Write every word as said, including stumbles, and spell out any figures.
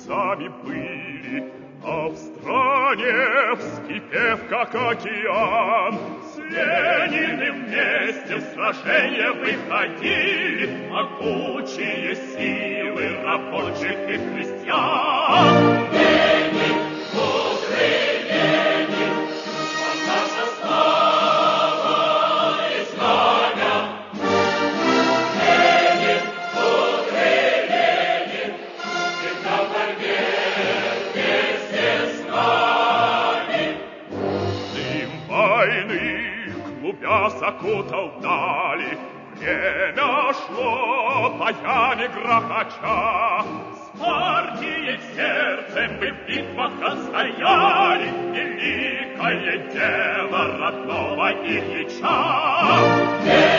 сами были, а в стране, вскипев как океан, с Лениным вместе в сражение выходили могучие силы рабочих и крестьян. Ленин, мудрый Ленин, вот наша слава и знамя. Ленин, мудрый Ленин, всегда в борьбе вместе с нами. Дым войны, клубясь, окутал вдали, время шло, боями грохоча. С партией в сердце мы в битвах отстояли великое дело родного Ильича.